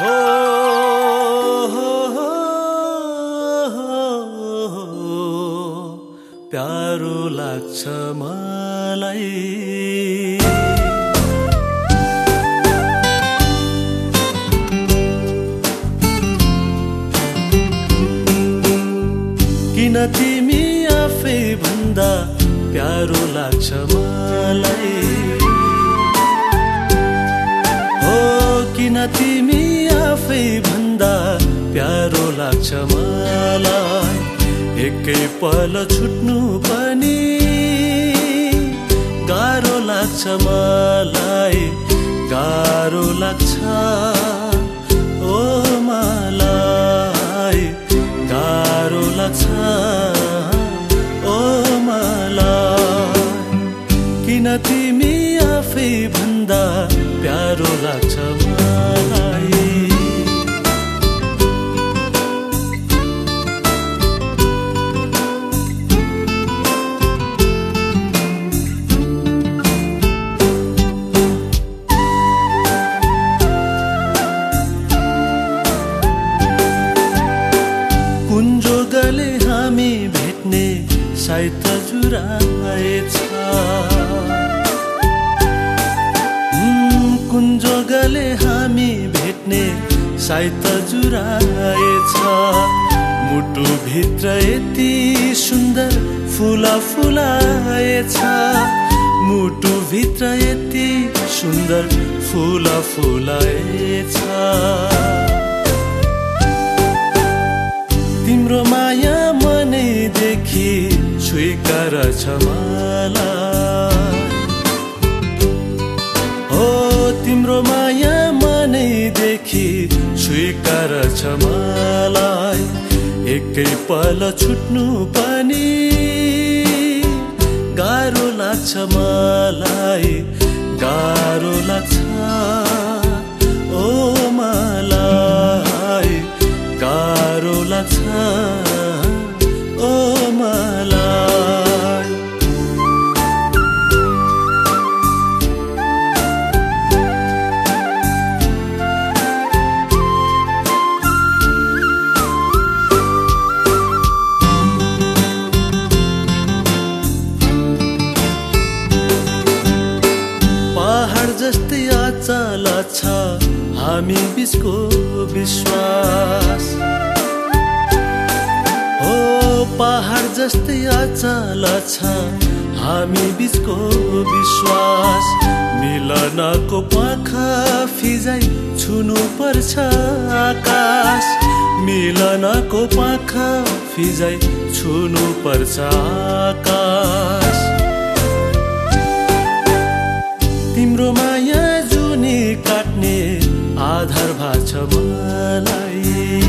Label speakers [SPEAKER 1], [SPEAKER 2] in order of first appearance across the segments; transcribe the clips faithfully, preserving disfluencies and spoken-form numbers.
[SPEAKER 1] हो, हो, हो, हो, प्यारो लाग्छ मलाई। किन तिमी आफै भन्दा प्यारो लाग्छ मलाई। हो, किन तिमी आफै भन्दा प्यारो लाग्छ मलाई। एकै पल छुट्नु पनि गाह्रो लाग्छ मलाई, गाह्रो लाग्छ ओ मलाई, गाह्रो लाग्छ ओ मलाई। किन तिमी आफै भन्दा प्यारो लाग्छ मलाई। कुञ्जो गले हामी भेट्ने साइत जुराएछ। कुञ्जो गले हामी भेट्ने साइत जुराएछ। मुटु भित्र यति सुन्दर फुला फुलाएछ। मुटु भित्र यति सुन्दर फुला फुलाएछ। तिम्रो माया मनैदेखि स्वीकार छ मलाई। हो, तिम्रो माया मनैदेखि स्वीकार छ मलाई। एकै पल छुट्नु पनि गाह्रो लाग्छ मलाई, गाह्रो लाग्छ ओ मलाई, गाह्रो लाग्छ ओ मलाई। पहाड जस्तै अचल छ हामी बिचको विश्वास। हो, पहाड जस्तै अचल छ हामी बिचको विश्वास। मिलनको पाखा फिजाइ छुनु पर्छ आकाश। मिलनको पाखा फिजाइ छुनु पर्छ आकाश। तिम्रो माया जुनी काट्ने आधार भाछ मलाई।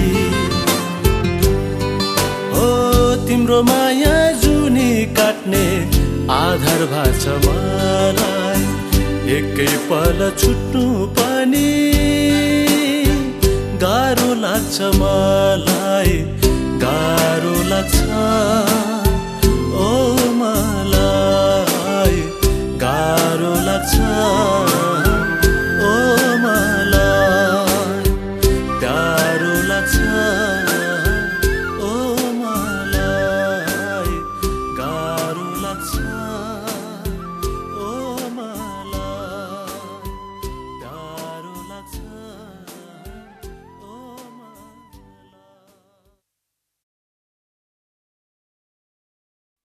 [SPEAKER 1] हो, तिम्रो माया जुनी काट्ने आधार भाछ मलाई। एकै पल छुट्नु पनि गाह्रो लाग्छ मलाई, गाह्रो लाग्छ ओ मलाई, गाह्रो लाग्छ।